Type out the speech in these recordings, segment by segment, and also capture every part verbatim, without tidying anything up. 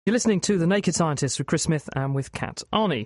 You're listening to The Naked Scientist with Chris Smith and with Kat Arney.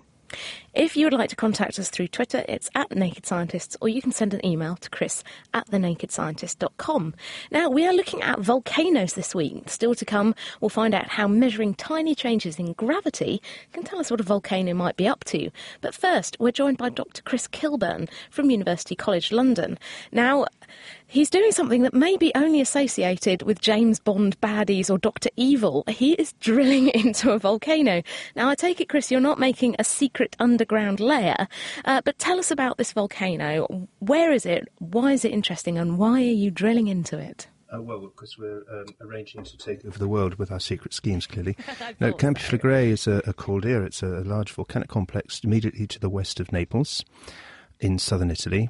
If you would like to contact us through Twitter, it's at Naked Scientists, or you can send an email to chris at the naked scientist dot com. Now, we are looking at volcanoes this week. Still to come, we'll find out how measuring tiny changes in gravity can tell us what a volcano might be up to. But first, we're joined by Doctor Chris Kilburn from University College London. Now, he's doing something that may be only associated with James Bond baddies or Doctor Evil. He is drilling into a volcano. Now, I take it, Chris, you're not making a secret underground layer, uh, but tell us about this volcano. Where is it? Why is it interesting? And why are you drilling into it? Uh, well, because we're um, arranging to take over the world with our secret schemes, clearly. No, Campiflagray is a, a caldera. It's a large volcanic complex immediately to the west of Naples in southern Italy.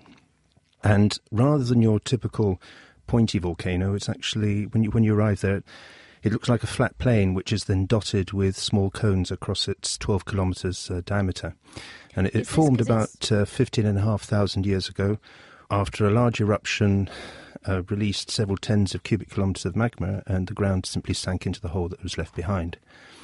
And rather than your typical pointy volcano, it's actually, when you when you arrive there, it looks like a flat plain, which is then dotted with small cones across its twelve kilometres uh, diameter. And it, it formed about uh, fifteen and a half thousand years ago after a large eruption uh, released several tens of cubic kilometres of magma, and the ground simply sank into the hole that was left behind.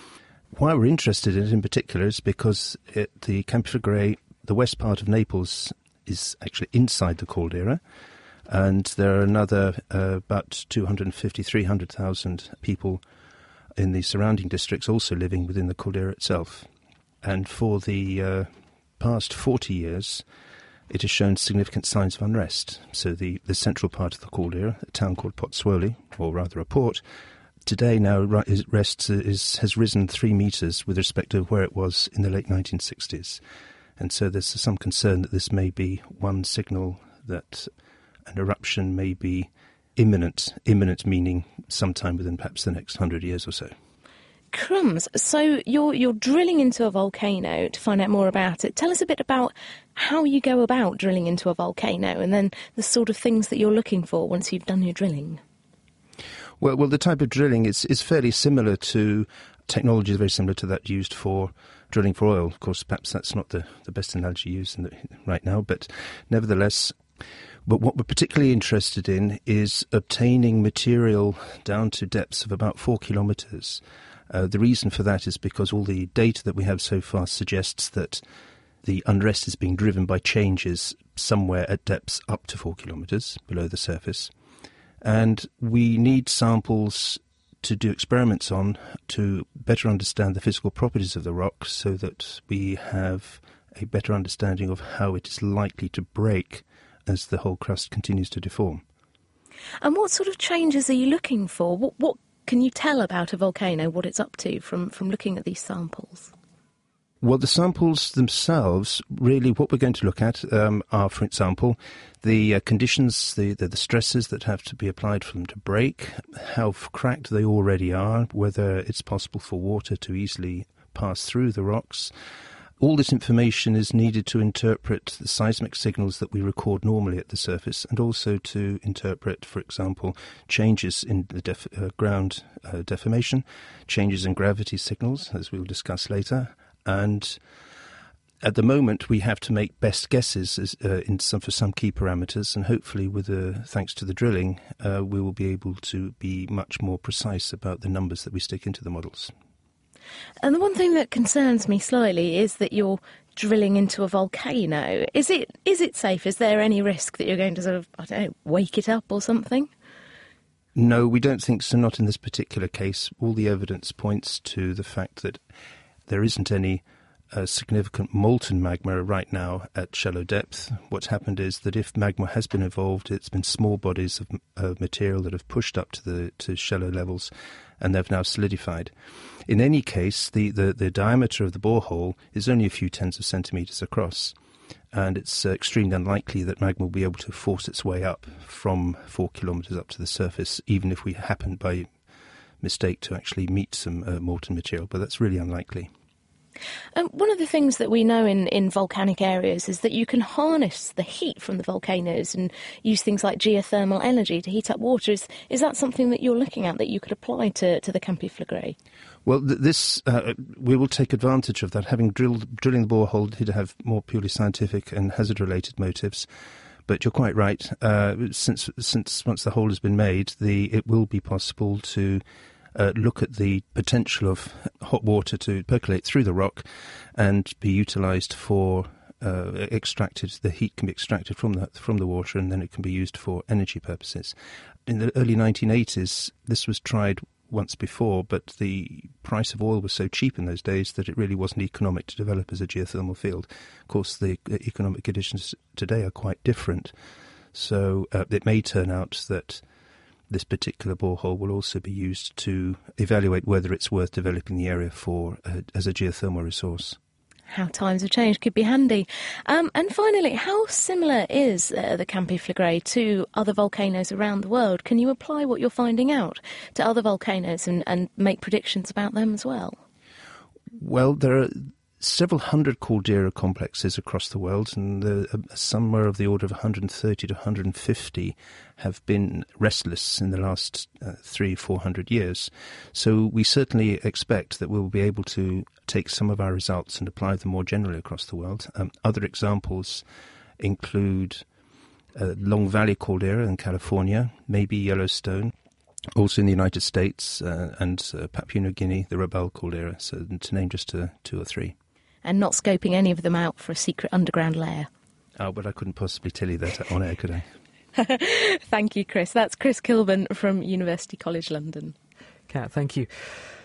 Why we're interested in it in particular is because it, the Campiflagray, the west part of Naples, is actually inside the caldera. And there are another uh, about two hundred fifty, three hundred thousand people in the surrounding districts also living within the caldera itself. And for the uh, past forty years, it has shown significant signs of unrest. So the, the central part of the caldera, a town called Pozzuoli, or rather a port, today now rests, is, has risen three metres with respect to where it was in the late nineteen sixties. And so there's some concern that this may be one signal that an eruption may be imminent, imminent meaning sometime within perhaps the next hundred years or so. Crumbs. So you're you're drilling into a volcano to find out more about it. Tell us a bit about how you go about drilling into a volcano, and then the sort of things that you're looking for once you've done your drilling. Well, well, the type of drilling is, is fairly similar to, technology is very similar to that used for drilling for oil. Of course, perhaps that's not the, the best analogy used in the, right now, but nevertheless. But what we're particularly interested in is obtaining material down to depths of about four kilometres. Uh, the reason for that is because all the data that we have so far suggests that the unrest is being driven by changes somewhere at depths up to four kilometres below the surface. And we need samples to do experiments on to better understand the physical properties of the rock so that we have a better understanding of how it is likely to break as the whole crust continues to deform. And what sort of changes are you looking for? What, what can you tell about a volcano, what it's up to from, from looking at these samples? Well, the samples themselves, really what we're going to look at um, are, for example, the uh, conditions, the, the, the stresses that have to be applied for them to break, how cracked they already are, whether it's possible for water to easily pass through the rocks. All this information is needed to interpret the seismic signals that we record normally at the surface, and also to interpret, for example, changes in the def- uh, ground uh, deformation, changes in gravity signals, as we'll discuss later. And at the moment, we have to make best guesses as, uh, in some, for some key parameters, and hopefully, with uh, thanks to the drilling, uh, we will be able to be much more precise about the numbers that we stick into the models. And the one thing that concerns me slightly is that you're drilling into a volcano. Is it is it safe? Is there any risk that you're going to sort of, I don't know, wake it up or something? No, we don't think so, not in this particular case. All the evidence points to the fact that there isn't any uh, significant molten magma right now at shallow depth. What's happened is that if magma has been evolved, it's been small bodies of uh, material that have pushed up to the to shallow levels, and they've now solidified. In any case, the, the, the diameter of the borehole is only a few tens of centimetres across, and it's uh, extremely unlikely that magma will be able to force its way up from four kilometres up to the surface, even if we happen by mistake to actually meet some uh, molten material, but that's really unlikely. Um, one of the things that we know in, in volcanic areas is that you can harness the heat from the volcanoes and use things like geothermal energy to heat up water. Is, is that something that you're looking at that you could apply to, to the Campiflagray? Well, th- this uh, we will take advantage of that. Having drilled drilling the borehole did have more purely scientific and hazard-related motives. But you're quite right. Uh, since since once the hole has been made, the it will be possible to uh, look at the potential of hot water to percolate through the rock and be utilised for uh, extracted. The heat can be extracted from the from the water, and then it can be used for energy purposes. In the early nineteen eighties, this was tried once before, but the price of oil was so cheap in those days that it really wasn't economic to develop as a geothermal field. Of course, the economic conditions today are quite different, so uh, it may turn out that this particular borehole will also be used to evaluate whether it's worth developing the area for uh, as a geothermal resource. How times have changed could be handy. Um, and finally, how similar is uh, the Campiflagray to other volcanoes around the world? Can you apply what you're finding out to other volcanoes and, and make predictions about them as well? Well, there are several hundred caldera complexes across the world, and the, uh, somewhere of the order of one hundred thirty to one hundred fifty have been restless in the last uh, three, four hundred years. So we certainly expect that we'll be able to take some of our results and apply them more generally across the world. Um, other examples include uh, Long Valley caldera in California, maybe Yellowstone, also in the United States, uh, and uh, Papua New Guinea, the Rabaul caldera, so to name just uh, two or three. And not scoping any of them out for a secret underground lair. Oh, but I couldn't possibly tell you that on air, could I? Thank you, Chris. That's Chris Kilburn from University College London. Kat, thank you.